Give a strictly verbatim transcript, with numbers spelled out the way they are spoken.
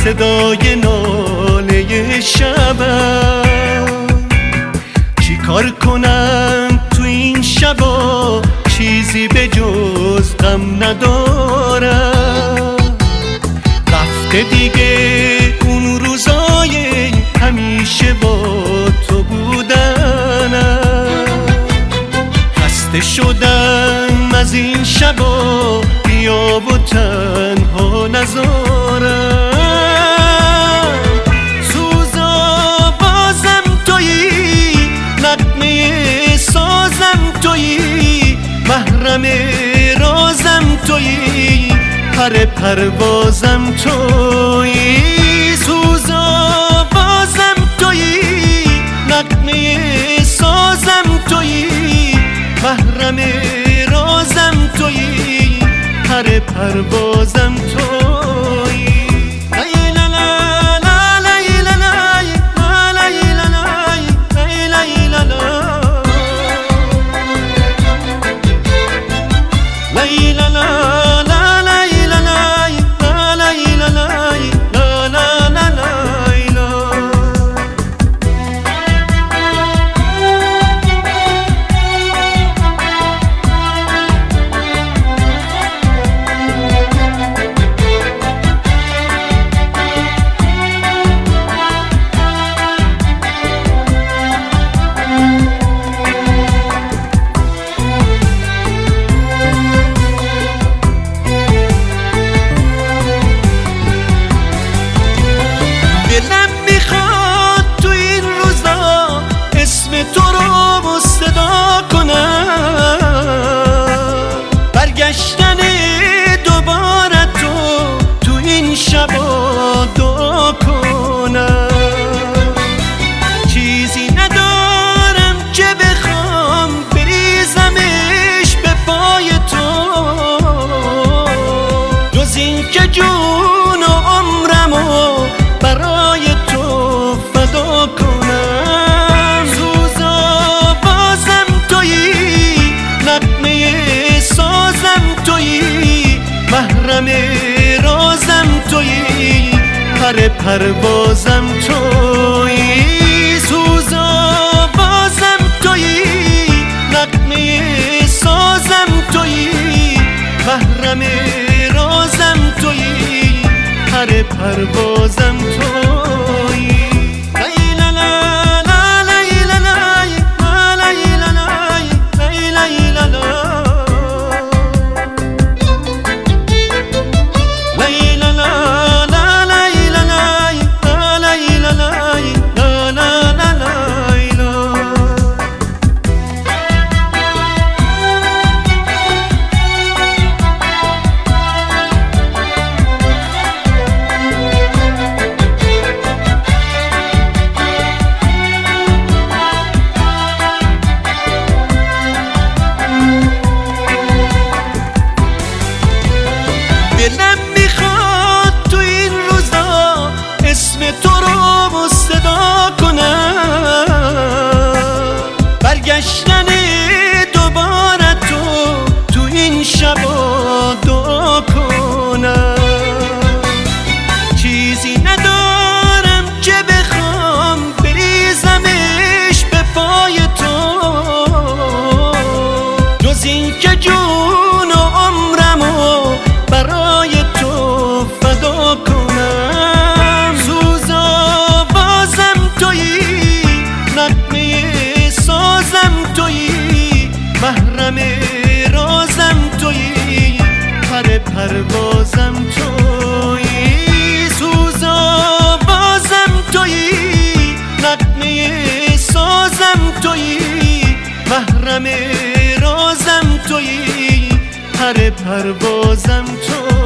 صدای ناله شبم. چی کار کنم تو این شبا، چیزی به جز غم ندارم. رفته دیگه اون روزای همیشه با تو بودنم. خسته شدم از این شبا، بیا و تنها نذارم. سوزا بازم تویی، نغمه سازم تویی، محرم رازم تویی، پر پروازم تویی. سوزا بازم تویی، نغمه سازم تویی، محرم رازم تویی، پر پروازم تویی. دلم میخواد تو این روزا اسم تو رو صدا کنم، برگشتن دوباره تو تو این شبا دعا کنم. چیزی ندارم که بخوام بریزمش به پای تو، جز این که جون و عمرمو برای تو فدا کنم. سوزا بازم تویی، نغمه سازم تویی، محرم رازم تویی، پر پروازم تویی. سوزا بازم تویی، نغمه سازم تویی، محرم رازم تویی، پر پروازم تویی. دلم میخواد تو این روزا اسم تو رو صدا کنم، برگشتن دوباره تو تو این شبا دعا کنم. چیزی ندارم که بخوام بریزمش به پای تو، جز این که جون و عمرمو برای تو فدا کنم. سوزا بازم تویی، نغمه سازم تویی، محرم رازم تویی، پر پروازم تویی. سوزا بازم تویی، نغمه سازم تویی، محرم رازم تویی، پر پروازم تویی.